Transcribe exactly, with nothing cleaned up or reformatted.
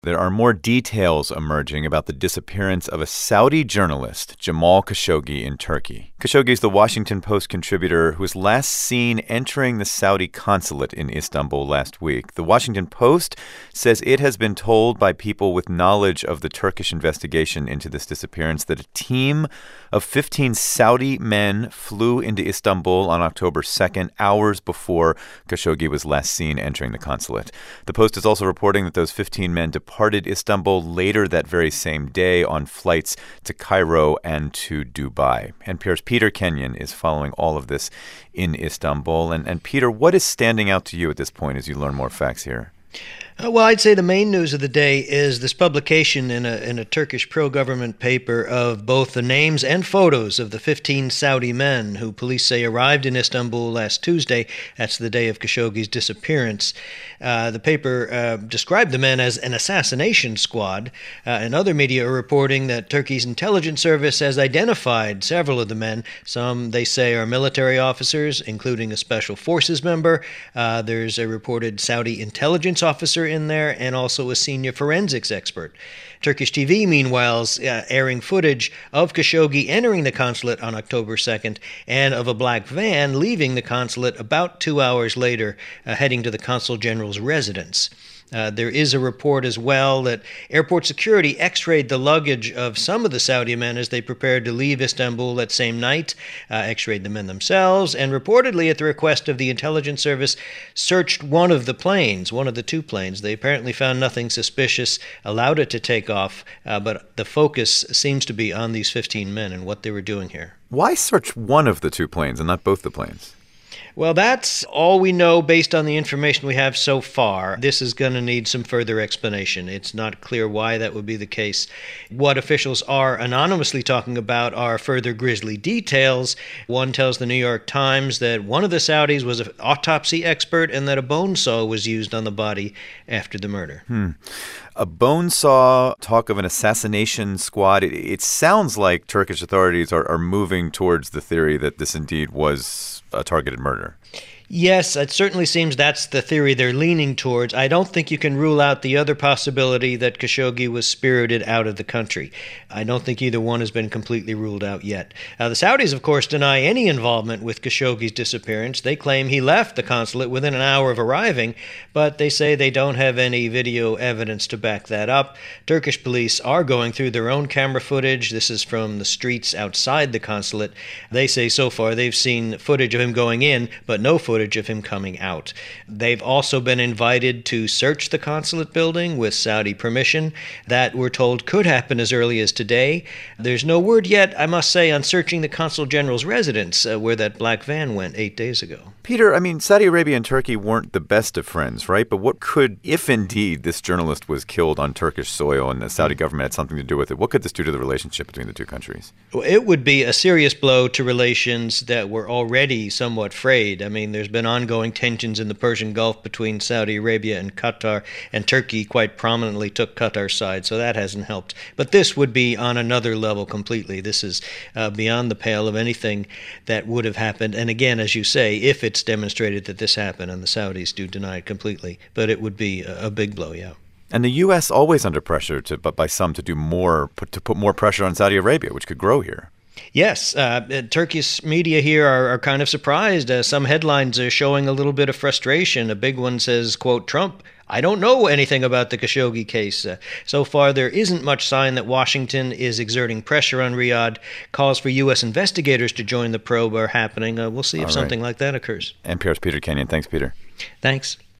There are more details emerging about the disappearance of a Saudi journalist, Jamal Khashoggi, in Turkey. Khashoggi is the Washington Post contributor who was last seen entering the Saudi consulate in Istanbul last week. The Washington Post says it has been told by people with knowledge of the Turkish investigation into this disappearance that a team of fifteen Saudi men flew into Istanbul on October second, hours before Khashoggi was last seen entering the consulate. The Post is also reporting that those fifteen men departed Istanbul later that very same day on flights to Cairo and to Dubai. N P R's Peter Kenyon is following all of this in Istanbul. And, and Peter, what is standing out to you at this point as you learn more facts here? Uh, well, I'd say the main news of the day is this publication in a in a Turkish pro-government paper of both the names and photos of the fifteen Saudi men who police say arrived in Istanbul last Tuesday. That's the day of Khashoggi's disappearance. Uh, the paper uh, described the men as an assassination squad, uh, and other media are reporting that Turkey's intelligence service has identified several of the men. Some, they say, are military officers, including a special forces member. Uh, there's a reported Saudi intelligence officer in there, and also a senior forensics expert. Turkish T V, meanwhile, is uh, airing footage of Khashoggi entering the consulate on October second and of a black van leaving the consulate about two hours later, uh, heading to the consul general's residence. Uh, there is a report as well that airport security x-rayed the luggage of some of the Saudi men as they prepared to leave Istanbul that same night, uh, x-rayed the men themselves, and reportedly at the request of the intelligence service searched one of the planes, one of the two planes. They apparently found nothing suspicious, allowed it to take off, uh, but the focus seems to be on these fifteen men and what they were doing here. Why search one of the two planes and not both the planes? Well, that's all we know based on the information we have so far. This is going to need some further explanation. It's not clear why that would be the case. What officials are anonymously talking about are further grisly details. One tells the New York Times that one of the Saudis was an autopsy expert and that a bone saw was used on the body after the murder. Hmm. A bone saw, talk of an assassination squad. It, it sounds like Turkish authorities are, are moving towards the theory that this indeed was a targeted murder. Yes, it certainly seems that's the theory they're leaning towards. I don't think you can rule out the other possibility that Khashoggi was spirited out of the country. I don't think either one has been completely ruled out yet. Now, the Saudis, of course, deny any involvement with Khashoggi's disappearance. They claim he left the consulate within an hour of arriving, but they say they don't have any video evidence to back that up. Turkish police are going through their own camera footage. This is from the streets outside the consulate. They say so far they've seen footage of him going in, but no footage of him coming out. They've also been invited to search the consulate building with Saudi permission. That, we're told, could happen as early as today. There's no word yet, I must say, on searching the consul general's residence, uh, where that black van went eight days ago. Peter, I mean, Saudi Arabia and Turkey weren't the best of friends, right? But what could, if indeed this journalist was killed on Turkish soil and the Saudi government had something to do with it, what could this do to the relationship between the two countries? Well, it would be a serious blow to relations that were already somewhat frayed. I mean, there's been ongoing tensions in the Persian Gulf between Saudi Arabia and Qatar, and Turkey quite prominently took Qatar's side, so that hasn't helped. But this would be on another level completely. This is uh, beyond the pale of anything that would have happened. And again, as you say, if it's demonstrated that this happened, and the Saudis do deny it completely, but it would be a, a big blow, yeah. And the U S always under pressure, to, but by some, to do more, put, to put more pressure on Saudi Arabia, which could grow here. Yes, uh, Turkish media here are, are kind of surprised. Uh, some headlines are showing a little bit of frustration. A big one says, quote, Trump, I don't know anything about the Khashoggi case. Uh, so far, there isn't much sign that Washington is exerting pressure on Riyadh. Calls for U S investigators to join the probe are happening. Uh, we'll see if All right. something like that occurs. N P R's Peter Kenyon. Thanks, Peter. Thanks.